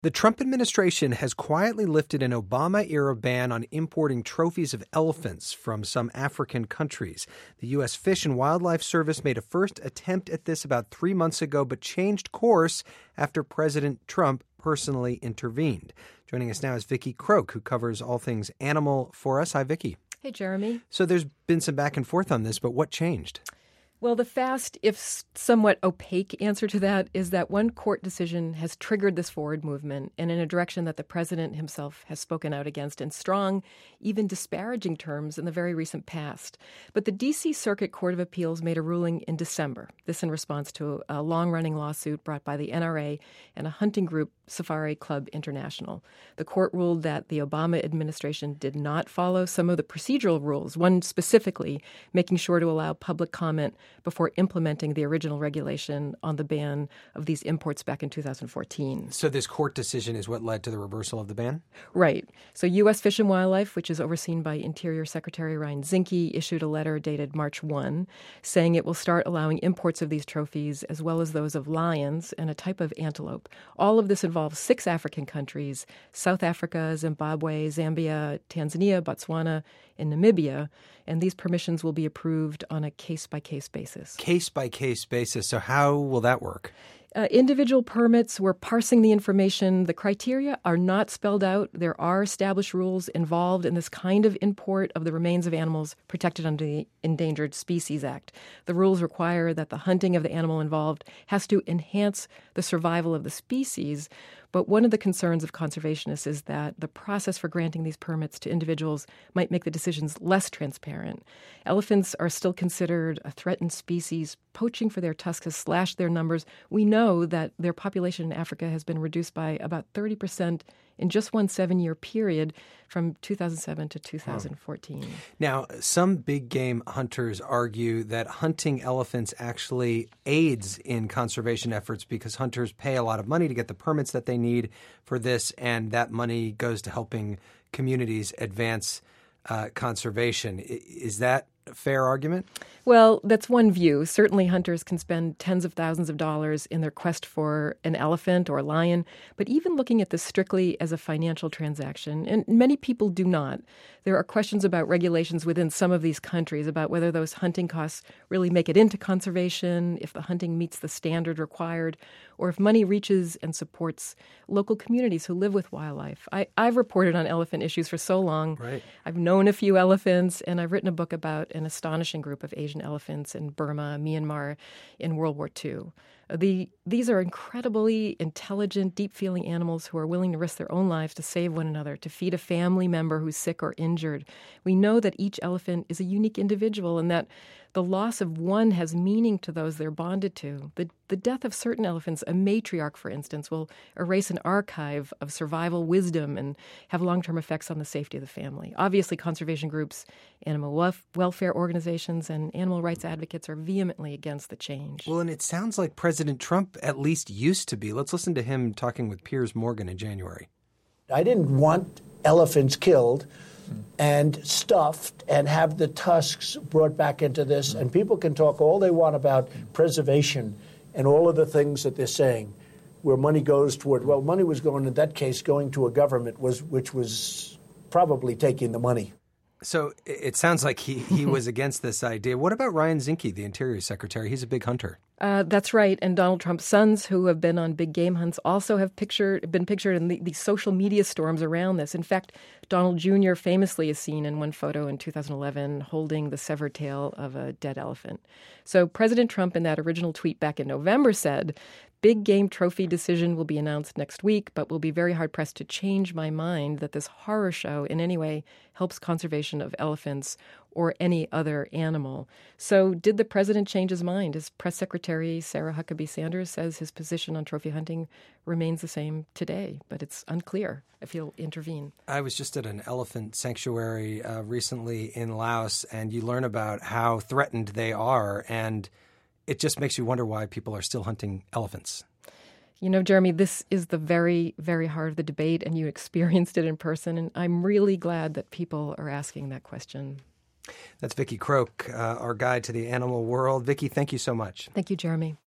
The Trump administration has quietly lifted an Obama-era ban on importing trophies of elephants from some African countries. The U.S. Fish and Wildlife Service made a first attempt at this about 3 months ago, but changed course after President Trump personally intervened. Joining us now is Vicki Croak, who covers all things animal for us. Hi, Vicki. Hey, Jeremy. So there's been some back and forth on this, but what changed? Well, the fast, if somewhat opaque answer to that is that one court decision has triggered this forward movement and in a direction that the president himself has spoken out against in strong, even disparaging terms in the very recent past. But the D.C. Circuit Court of Appeals made a ruling in December, this in response to a long-running lawsuit brought by the NRA and a hunting group, Safari Club International. The court ruled that the Obama administration did not follow some of the procedural rules, one specifically making sure to allow public comment before implementing the original regulation on the ban of these imports back in 2014. So this court decision is what led to the reversal of the ban? Right. So U.S. Fish and Wildlife, which is overseen by Interior Secretary Ryan Zinke, issued a letter dated March 1, saying it will start allowing imports of these trophies as well as those of lions and a type of antelope. All of this involves 6 African countries: South Africa, Zimbabwe, Zambia, Tanzania, Botswana, and Namibia. And these permissions will be approved on a case-by-case basis. Case-by-case basis. So how will that work? Individual permits, we're parsing the information. The criteria are not spelled out. There are established rules involved in this kind of import of the remains of animals protected under the Endangered Species Act. The rules require that the hunting of the animal involved has to enhance the survival of the species. But one of the concerns of conservationists is that the process for granting these permits to individuals might make the decisions less transparent. Elephants are still considered a threatened species. Poaching for their tusks has slashed their numbers. We know that their population in Africa has been reduced by about 30% in just one 7-year period from 2007 to 2014. Now, some big game hunters argue that hunting elephants actually aids in conservation efforts because hunters pay a lot of money to get the permits that they need for this, and that money goes to helping communities advance conservation. Is that a fair argument? Well, that's one view. Certainly hunters can spend tens of thousands of dollars in their quest for an elephant or a lion, but even looking at this strictly as a financial transaction, and many people do not, there are questions about regulations within some of these countries about whether those hunting costs really make it into conservation, if the hunting meets the standard required, or if money reaches and supports local communities who live with wildlife. I've reported on elephant issues for so long. Right. I've known a few elephants, and I've written a book about an astonishing group of Asian elephants in Burma, Myanmar, in World War II. These are incredibly intelligent, deep-feeling animals who are willing to risk their own lives to save one another, to feed a family member who's sick or injured. We know that each elephant is a unique individual and that the loss of one has meaning to those they're bonded to. The death of certain elephants, a matriarch, for instance, will erase an archive of survival wisdom and have long-term effects on the safety of the family. Obviously, conservation groups, animal welfare organizations, and animal rights advocates are vehemently against the change. Well, and it sounds like President Trump at least used to be. Let's listen to him talking with Piers Morgan in January. I didn't want elephants killed and stuffed and have the tusks brought back into this. And people can talk all they want about preservation and all of the things that they're saying, where money goes toward, well, money was going, in that case, going to a government which was probably taking the money. So it sounds like he was against this idea. What about Ryan Zinke, the Interior Secretary? He's a big hunter. That's right. And Donald Trump's sons, who have been on big game hunts, also have been pictured in the social media storms around this. In fact, Donald Jr. famously is seen in one photo in 2011 holding the severed tail of a dead elephant. So President Trump, in that original tweet back in November, said, "Big game trophy decision will be announced next week, but will be very hard-pressed to change my mind that this horror show in any way helps conservation of elephants or any other animal." So did the president change his mind? His press secretary, Sarah Huckabee Sanders, says his position on trophy hunting remains the same today, but it's unclear if he'll intervene. I was just at an elephant sanctuary recently in Laos, and you learn about how threatened they are, and it just makes you wonder why people are still hunting elephants. You know, Jeremy, this is the very, very heart of the debate, and you experienced it in person, and I'm really glad that people are asking that question. That's Vicki Croak, our guide to the animal world. Vicki, thank you so much. Thank you, Jeremy.